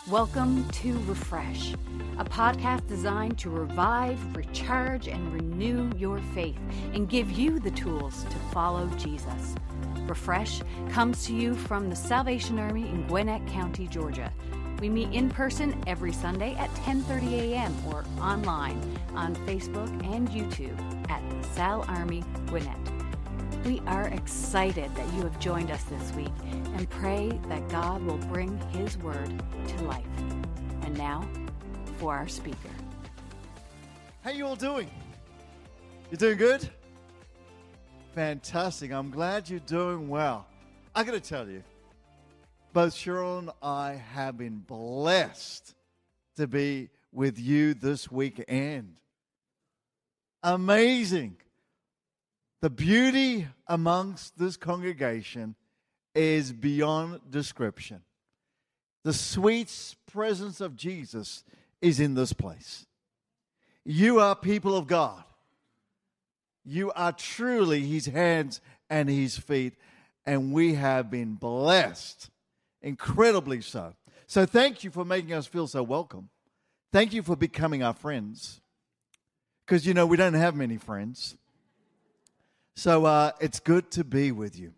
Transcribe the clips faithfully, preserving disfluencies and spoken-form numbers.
Welcome to Refresh, a podcast designed to revive, recharge, and renew your faith and give you the tools to follow Jesus. Refresh comes to you from the Salvation Army in Gwinnett County, Georgia. We meet in person every Sunday at ten thirty a.m. or online on Facebook and YouTube at Sal Army Gwinnett. We are excited that you have joined us this week and pray that God will bring His Word to life. And now, for our speaker. How you all doing? You doing good? Fantastic. I'm glad you're doing well. I got to tell you, both Cheryl and I have been blessed to be with you this weekend. Amazing. The beauty amongst this congregation is beyond description. The sweet presence of Jesus is in this place. You are people of God. You are truly His hands and His feet, and we have been blessed, incredibly so. So thank you for making us feel so welcome. Thank you for becoming our friends, because, you know, we don't have many friends. So uh, it's good to be with you.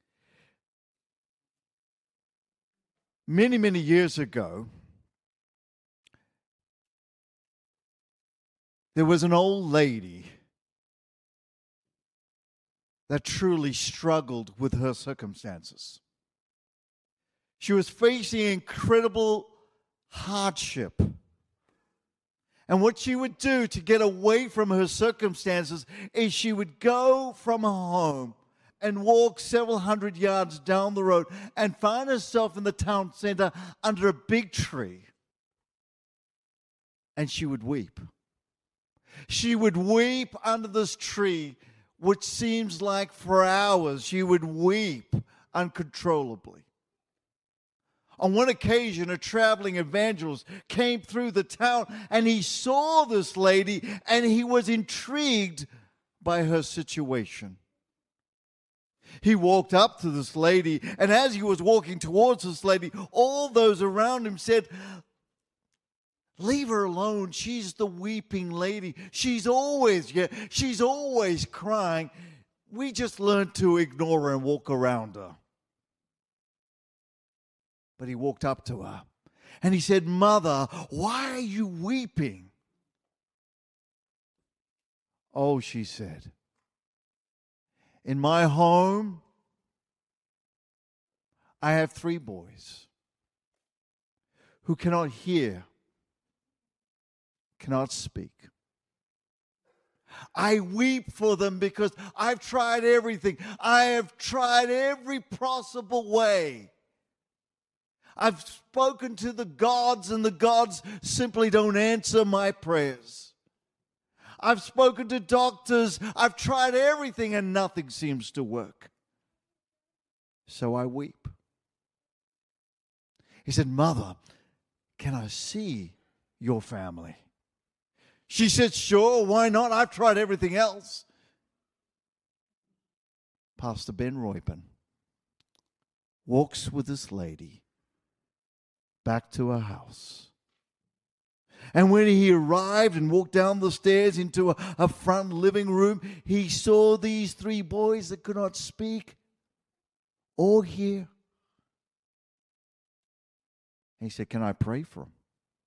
Many, many years ago, there was an old lady that truly struggled with her circumstances. She was facing incredible hardship. And what she would do to get away from her circumstances is she would go from her home and walk several hundred yards down the road and find herself in the town center under a big tree. And she would weep. She would weep under this tree, which seems like for hours she would weep uncontrollably. On one occasion, a traveling evangelist came through the town and he saw this lady and he was intrigued by her situation. He walked up to this lady, and as he was walking towards this lady, all those around him said, "Leave her alone. She's the weeping lady. She's always, yeah, she's always crying. We just learned to ignore her and walk around her." But he walked up to her and he said, "Mother, why are you weeping?" "Oh," she said, "in my home, I have three boys who cannot hear, cannot speak. I weep for them because I've tried everything. I have tried every possible way. I've spoken to the gods, and the gods simply don't answer my prayers. I've spoken to doctors. I've tried everything, and nothing seems to work. So I weep." He said, "Mother, can I see your family?" She said, "Sure, why not? I've tried everything else." Pastor Ben Roypen walks with this lady back to her house. And when he arrived and walked down the stairs into a, a front living room, he saw these three boys that could not speak or hear. He said, "Can I pray for them?"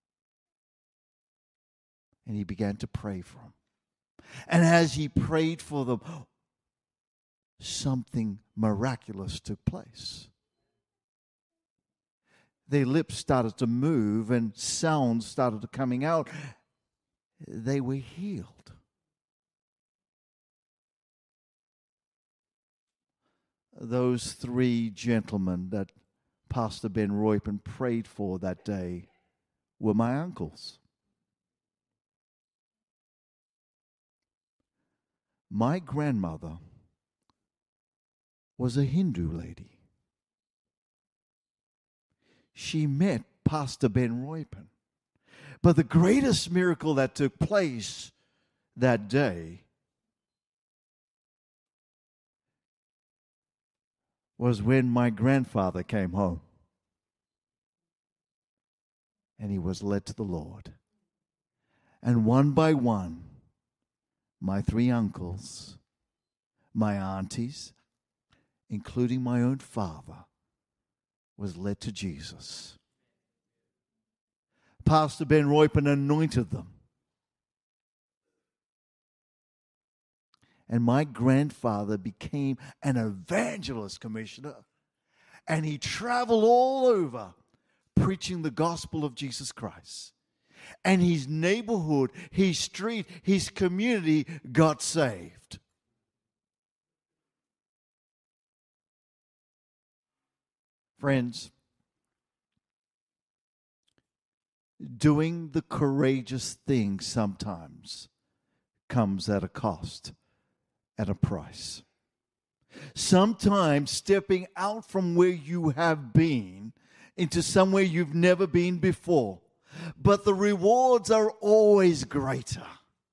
And he began to pray for them. And as he prayed for them, something miraculous took place. Their lips started to move and sounds started coming out. They were healed. Those three gentlemen that Pastor Ben Roypen prayed for that day were my uncles. My grandmother was a Hindu lady. She met Pastor Ben Roypen. But the greatest miracle that took place that day was when my grandfather came home. And he was led to the Lord. And one by one, my three uncles, my aunties, including my own father, was led to Jesus. Pastor Ben Roypen anointed them. And my grandfather became an evangelist commissioner. And he traveled all over preaching the gospel of Jesus Christ. And his neighborhood, his street, his community got saved. Friends, doing the courageous thing sometimes comes at a cost, at a price. Sometimes stepping out from where you have been into somewhere you've never been before. But the rewards are always greater.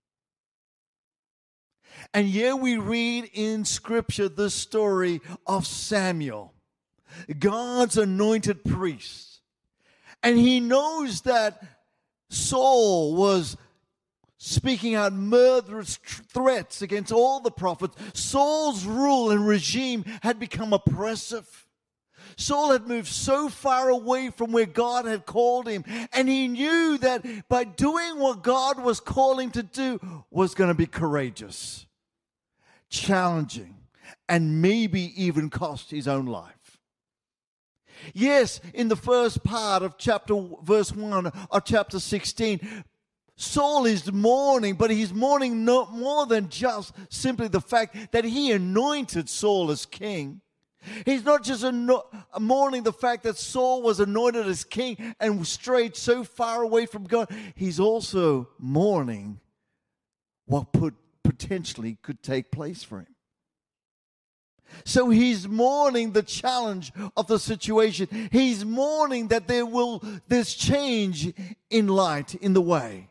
And here we read in Scripture the story of Samuel, God's anointed priest. And he knows that Saul was speaking out murderous tr- threats against all the prophets. Saul's rule and regime had become oppressive. Saul had moved so far away from where God had called him, and he knew that by doing what God was calling him to do was going to be courageous, challenging, and maybe even cost his own life. Yes, in the first part of chapter verse one of chapter sixteen, Saul is mourning, but he's mourning no more than just simply the fact that he anointed Saul as king. He's not just mourning the fact that Saul was anointed as king and strayed so far away from God. He's also mourning what put, potentially could take place for him. So he's mourning the challenge of the situation. He's mourning that there will there's change in light, in the way.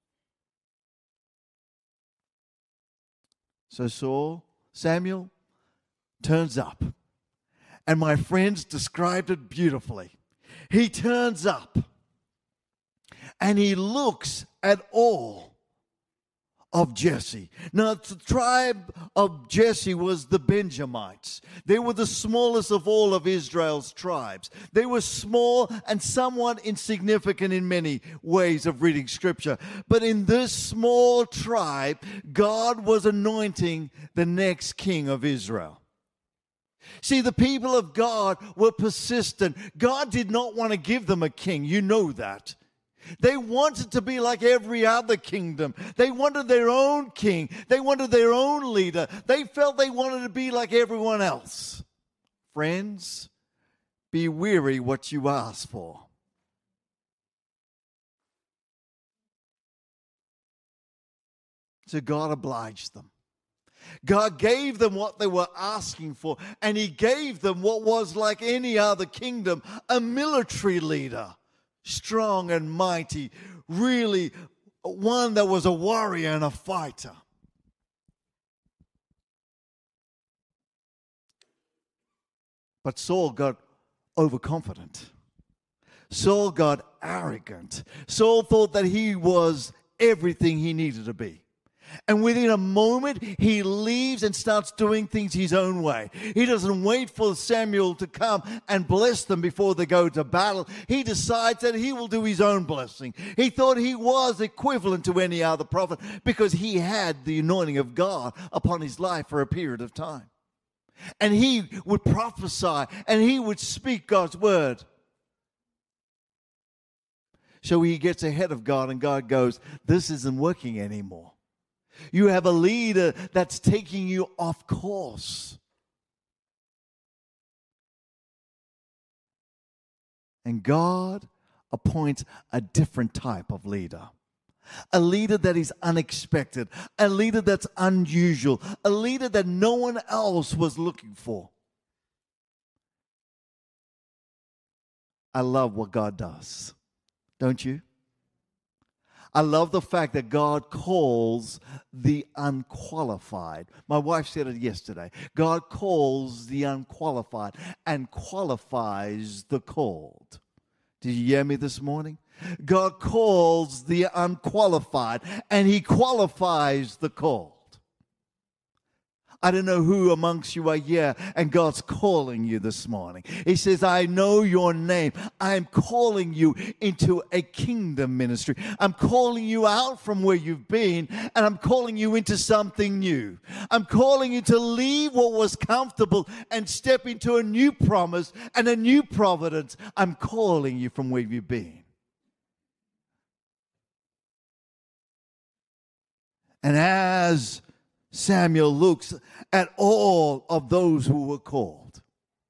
So Saul, Samuel, turns up. And my friends described it beautifully. He turns up and he looks at all of Jesse. Now, the tribe of Jesse was the Benjamites. They were the smallest of all of Israel's tribes. They were small and somewhat insignificant in many ways of reading Scripture. But in this small tribe, God was anointing the next king of Israel. See, the people of God were persistent. God did not want to give them a king. You know that. They wanted to be like every other kingdom. They wanted their own king. They wanted their own leader. They felt they wanted to be like everyone else. Friends, be wary what you ask for. So God obliged them. God gave them what they were asking for, and he gave them what was like any other kingdom, a military leader, strong and mighty, really one that was a warrior and a fighter. But Saul got overconfident. Saul got arrogant. Saul thought that he was everything he needed to be. And within a moment, he leaves and starts doing things his own way. He doesn't wait for Samuel to come and bless them before they go to battle. He decides that he will do his own blessing. He thought he was equivalent to any other prophet because he had the anointing of God upon his life for a period of time. And he would prophesy and he would speak God's word. So he gets ahead of God and God goes, this isn't working anymore. You have a leader that's taking you off course. And God appoints a different type of leader. A leader that is unexpected. A leader that's unusual. A leader that no one else was looking for. I love what God does. Don't you? I love the fact that God calls the unqualified. My wife said it yesterday. God calls the unqualified and qualifies the called. Did you hear me this morning? God calls the unqualified, and He qualifies the called. I don't know who amongst you are here, and God's calling you this morning. He says, I know your name. I'm calling you into a kingdom ministry. I'm calling you out from where you've been, and I'm calling you into something new. I'm calling you to leave what was comfortable and step into a new promise and a new providence. I'm calling you from where you've been. And as Samuel looks at all of those who were called,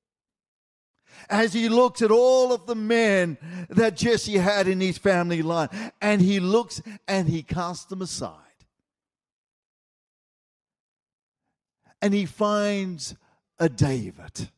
as he looks at all of the men that Jesse had in his family line, and he looks and he casts them aside, and he finds a David.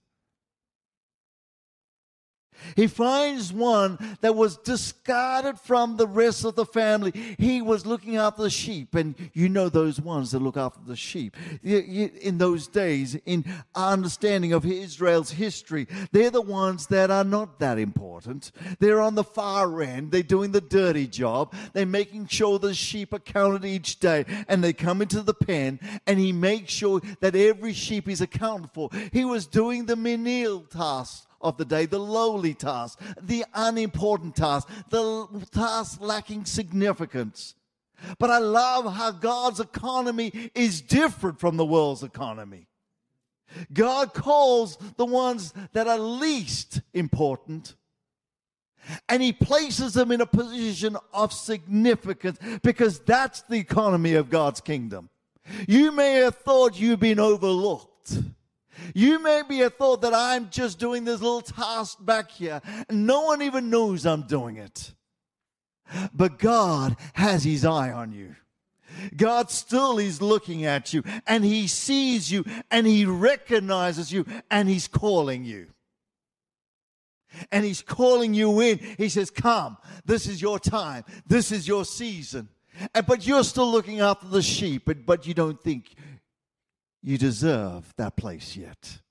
He finds one that was discarded from the rest of the family. He was looking after the sheep, and you know those ones that look after the sheep. In those days, in our understanding of Israel's history, they're the ones that are not that important. They're on the far end. They're doing the dirty job. They're making sure the sheep are counted each day, and they come into the pen, and he makes sure that every sheep is accounted for. He was doing the menial tasks of the day, the lowly task, the unimportant task, the task lacking significance. But I love how God's economy is different from the world's economy. God calls the ones that are least important, and He places them in a position of significance, because that's the economy of God's kingdom. You may have thought you've been overlooked. You may be a thought that I'm just doing this little task back here, and no one even knows I'm doing it. But God has His eye on you. God still is looking at you, and He sees you, and He recognizes you, and He's calling you. And He's calling you in. He says, come, this is your time. This is your season. And, but you're still looking after the sheep, but, but you don't think you deserve that place yet.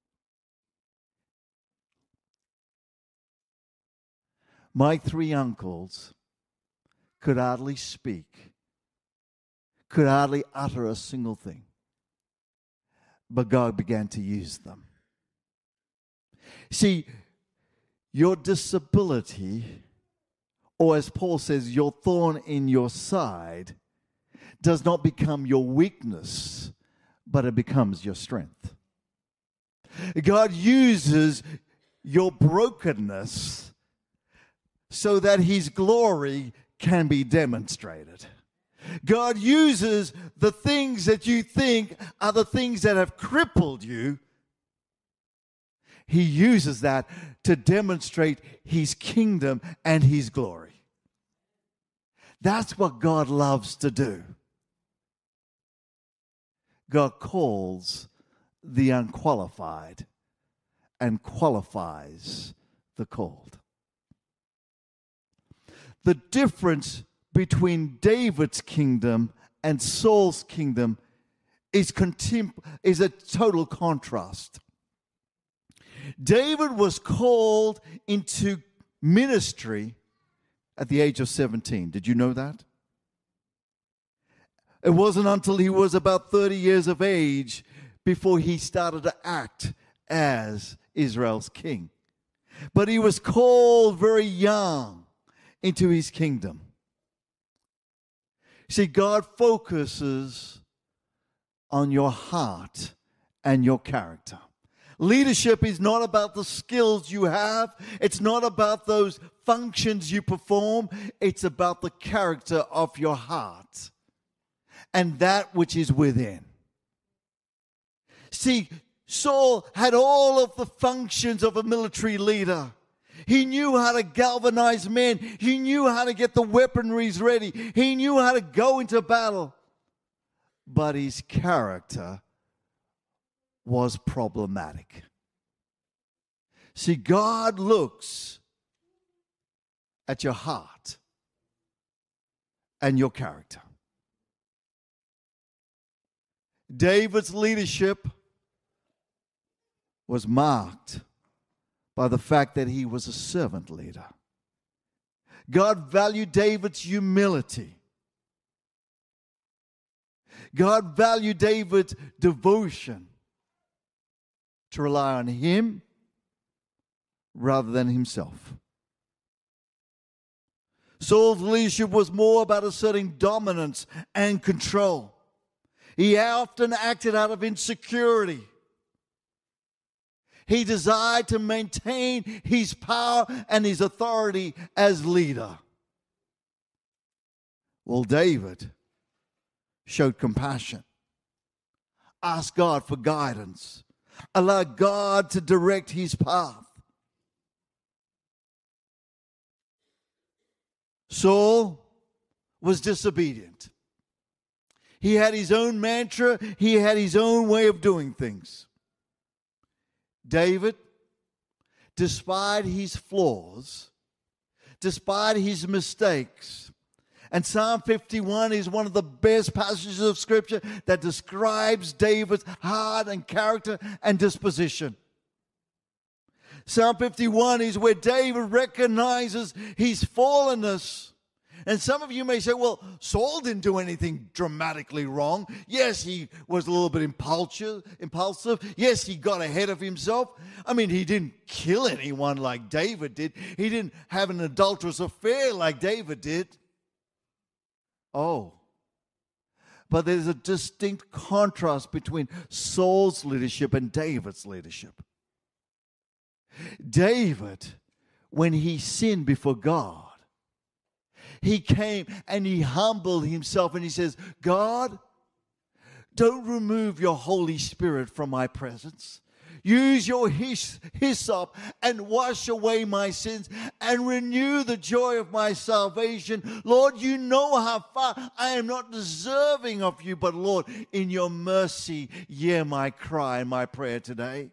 My three uncles could hardly speak, could hardly utter a single thing, but God began to use them. See, your disability, or as Paul says, your thorn in your side, does not become your weakness, but it becomes your strength. God uses your brokenness so that His glory can be demonstrated. God uses the things that you think are the things that have crippled you. He uses that to demonstrate His kingdom and His glory. That's what God loves to do. God calls the unqualified and qualifies the called. The difference between David's kingdom and Saul's kingdom is, contem- is a total contrast. David was called into ministry at the age of seventeen. Did you know that? It wasn't until he was about thirty years of age before he started to act as Israel's king. But he was called very young into his kingdom. See, God focuses on your heart and your character. Leadership is not about the skills you have. It's not about those functions you perform. It's about the character of your heart and that which is within. See, Saul had all of the functions of a military leader. He knew how to galvanize men. He knew how to get the weaponries ready. He knew how to go into battle. But his character was problematic. See, God looks at your heart and your character. David's leadership was marked by the fact that he was a servant leader. God valued David's humility. God valued David's devotion to rely on him rather than himself. Saul's leadership was more about asserting dominance and control. He often acted out of insecurity. He desired to maintain his power and his authority as leader. Well, David showed compassion, asked God for guidance, allowed God to direct his path. Saul was disobedient. He had his own mantra. He had his own way of doing things. David, despite his flaws, despite his mistakes, and Psalm fifty-one is one of the best passages of Scripture that describes David's heart and character and disposition. Psalm fifty-one is where David recognizes his fallenness. And some of you may say, well, Saul didn't do anything dramatically wrong. Yes, he was a little bit impulsive. impulsive. Yes, he got ahead of himself. I mean, he didn't kill anyone like David did. He didn't have an adulterous affair like David did. Oh. But there's a distinct contrast between Saul's leadership and David's leadership. David, when he sinned before God, he came and he humbled himself and he says, God, don't remove your Holy Spirit from my presence. Use your hys- hyssop and wash away my sins and renew the joy of my salvation. Lord, you know how far I am not deserving of you, but Lord, in your mercy, hear my cry and my prayer today.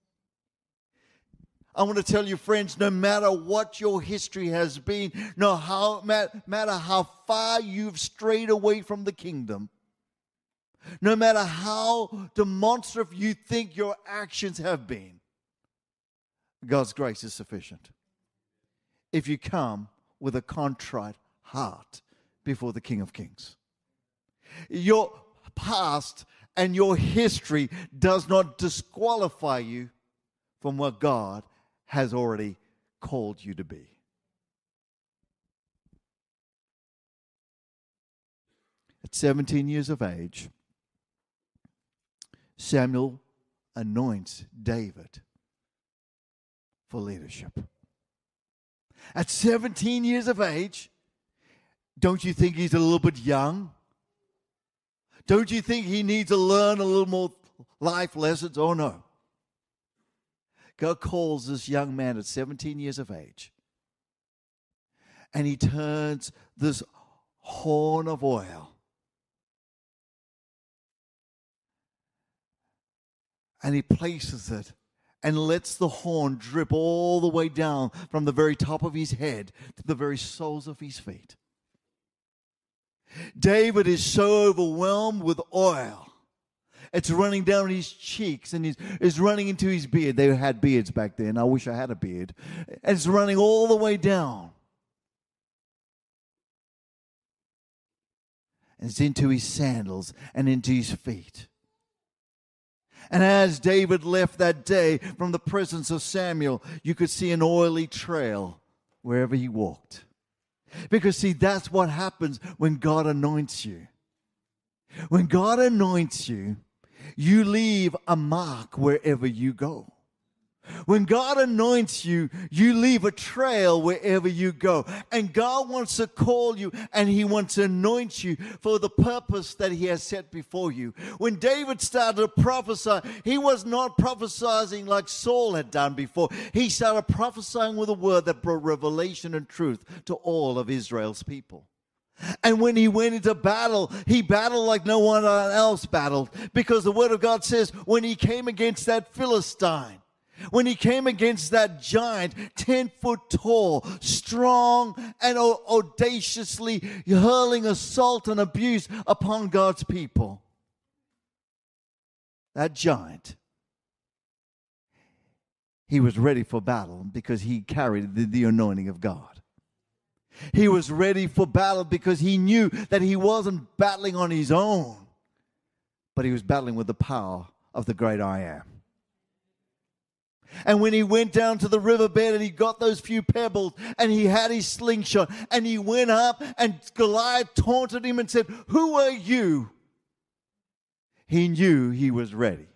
I want to tell you, friends, no matter what your history has been, no how, matter how far you've strayed away from the kingdom, no matter how demonstrative you think your actions have been, God's grace is sufficient. If you come with a contrite heart before the King of Kings. Your past and your history does not disqualify you from what God has already called you to be. At seventeen years of age, Samuel anoints David for leadership. At seventeen years of age, don't you think he's a little bit young? Don't you think he needs to learn a little more life lessons? Oh, no. God calls this young man at seventeen years of age, and he turns this horn of oil and he places it and lets the horn drip all the way down from the very top of his head to the very soles of his feet. David is so overwhelmed with oil. It's running down his cheeks and he's, it's running into his beard. They had beards back then. I wish I had a beard. And it's running all the way down. And it's into his sandals and into his feet. And as David left that day from the presence of Samuel, you could see an oily trail wherever he walked. Because, see, that's what happens when God anoints you. When God anoints you, you leave a mark wherever you go. When God anoints you, you leave a trail wherever you go. And God wants to call you and He wants to anoint you for the purpose that He has set before you. When David started to prophesy, he was not prophesying like Saul had done before. He started prophesying with a word that brought revelation and truth to all of Israel's people. And when he went into battle, he battled like no one else battled. Because the Word of God says when he came against that Philistine, when he came against that giant, ten foot tall, strong, and audaciously hurling assault and abuse upon God's people, that giant, he was ready for battle because he carried the, the anointing of God. He was ready for battle because he knew that he wasn't battling on his own, but he was battling with the power of the great I am. And when he went down to the riverbed and he got those few pebbles and he had his slingshot and he went up and Goliath taunted him and said, "Who are you?" He knew he was ready.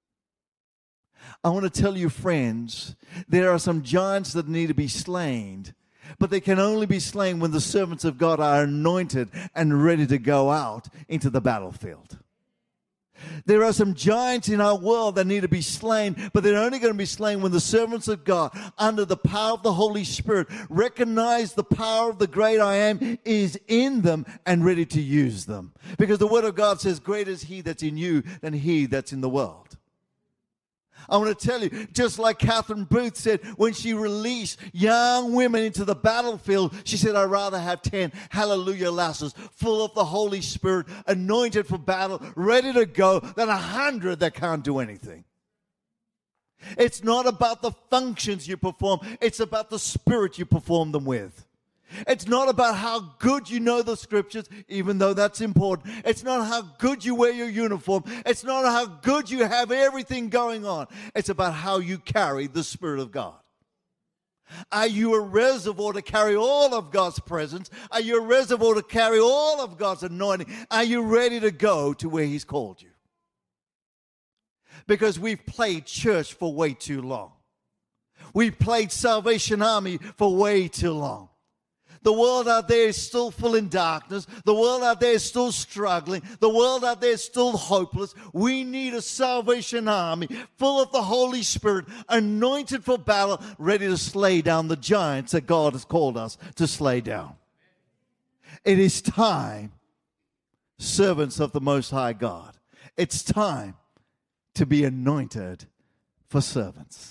I want to tell you, friends, there are some giants that need to be slain, but they can only be slain when the servants of God are anointed and ready to go out into the battlefield. There are some giants in our world that need to be slain, but they're only going to be slain when the servants of God, under the power of the Holy Spirit, recognize the power of the great I am is in them and ready to use them. Because the Word of God says, "Greater is He that's in you than he that's in the world." I want to tell you, just like Catherine Booth said, when she released young women into the battlefield, she said, "I'd rather have ten hallelujah lasses full of the Holy Spirit, anointed for battle, ready to go, than a hundred that can't do anything." It's not about the functions you perform. It's about the spirit you perform them with. It's not about how good you know the scriptures, even though that's important. It's not how good you wear your uniform. It's not how good you have everything going on. It's about how you carry the Spirit of God. Are you a reservoir to carry all of God's presence? Are you a reservoir to carry all of God's anointing? Are you ready to go to where He's called you? Because we've played church for way too long. We've played Salvation Army for way too long. The world out there is still full in darkness. The world out there is still struggling. The world out there is still hopeless. We need a Salvation Army full of the Holy Spirit, anointed for battle, ready to slay down the giants that God has called us to slay down. It is time, servants of the Most High God, it's time to be anointed for servants.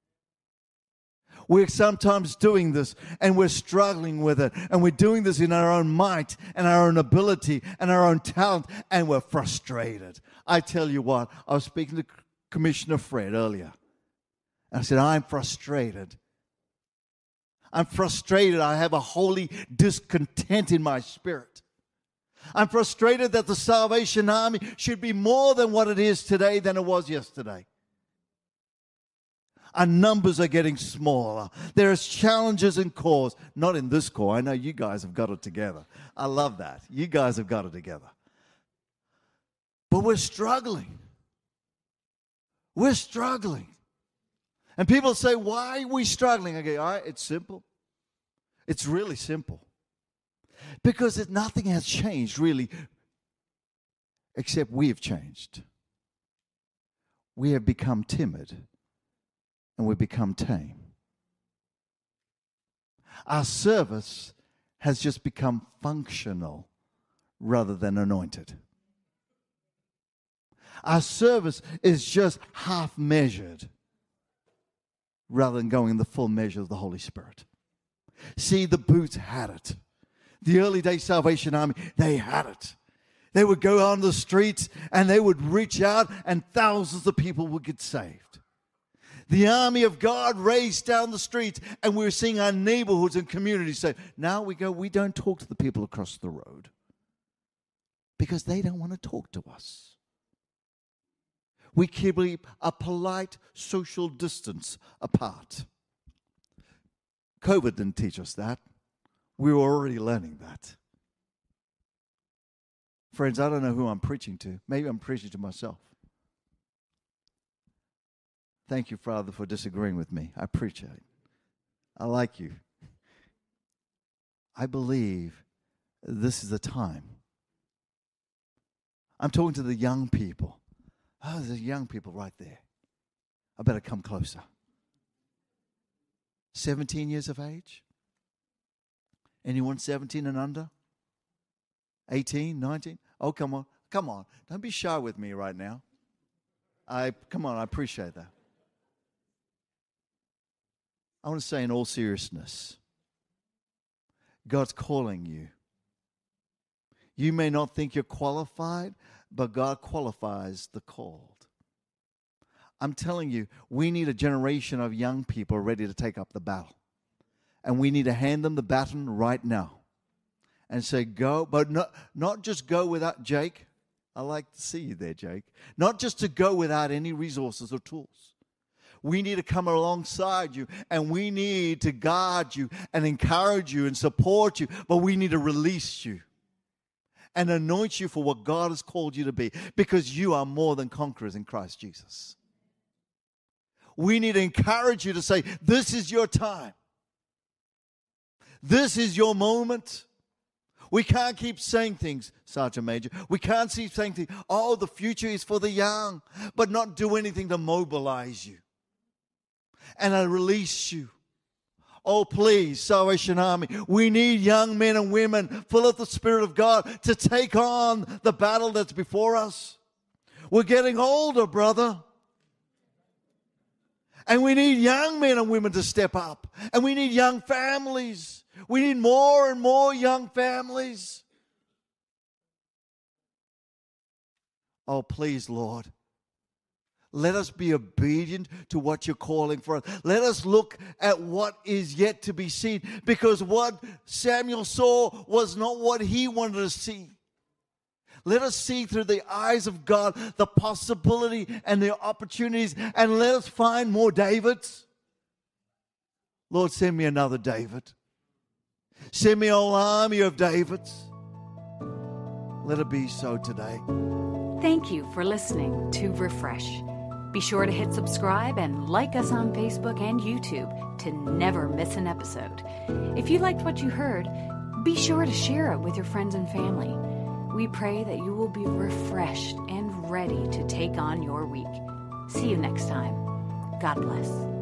We're sometimes doing this and we're struggling with it, and we're doing this in our own might and our own ability and our own talent, and we're frustrated. I tell you what, I was speaking to Commissioner Fred earlier, and I said, I'm frustrated. I'm frustrated. I have a holy discontent in my spirit. I'm frustrated that the Salvation Army should be more than what it is today than it was yesterday. Our numbers are getting smaller. There is challenges in cause. Not in this core. I know you guys have got it together. I love that. You guys have got it together. But we're struggling. We're struggling. And people say, why are we struggling? I go, all right, it's simple. It's really simple. Because it, nothing has changed, really, except we have changed. We have become timid. And we become tame. Our service has just become functional rather than anointed. Our service is just half measured rather than going in the full measure of the Holy Spirit. See, the Booths had it. The early day Salvation Army, they had it. They would go on the streets and they would reach out and thousands of people would get saved. The army of God raced down the streets, and we were seeing our neighborhoods and communities say, now we go, we don't talk to the people across the road because they don't want to talk to us. We keep a polite social distance apart. COVID didn't teach us that. We were already learning that. Friends, I don't know who I'm preaching to. Maybe I'm preaching to myself. Thank you, Father, for disagreeing with me. I appreciate it. I like you. I believe this is the time. I'm talking to the young people. Oh, there's young people right there. I better come closer. seventeen years of age? Anyone seventeen and under? eighteen, nineteen? Oh, come on. Come on. Don't be shy with me right now. I come on, I appreciate that. I want to say in all seriousness, God's calling you. You may not think you're qualified, but God qualifies the called. I'm telling you, we need a generation of young people ready to take up the battle. And we need to hand them the baton right now and say, go, but not, not just go without Jake. I like to see you there, Jake. Not just to go without any resources or tools. We need to come alongside you, and we need to guard you and encourage you and support you, but we need to release you and anoint you for what God has called you to be, because you are more than conquerors in Christ Jesus. We need to encourage you to say, this is your time. This is your moment. We can't keep saying things, Sergeant Major. We can't keep saying things, oh, the future is for the young, but not do anything to mobilize you and I release you. Oh, please, Salvation Army, we need young men and women full of the Spirit of God to take on the battle that's before us. We're getting older, brother. And we need young men and women to step up. And we need young families. We need more and more young families. Oh, please, Lord. Let us be obedient to what you're calling for us. Let us look at what is yet to be seen, because what Samuel saw was not what he wanted to see. Let us see through the eyes of God the possibility and the opportunities, and let us find more Davids. Lord, send me another David. Send me a whole army of Davids. Let it be so today. Thank you for listening to Refresh. Be sure to hit subscribe and like us on Facebook and YouTube to never miss an episode. If you liked what you heard, be sure to share it with your friends and family. We pray that you will be refreshed and ready to take on your week. See you next time. God bless.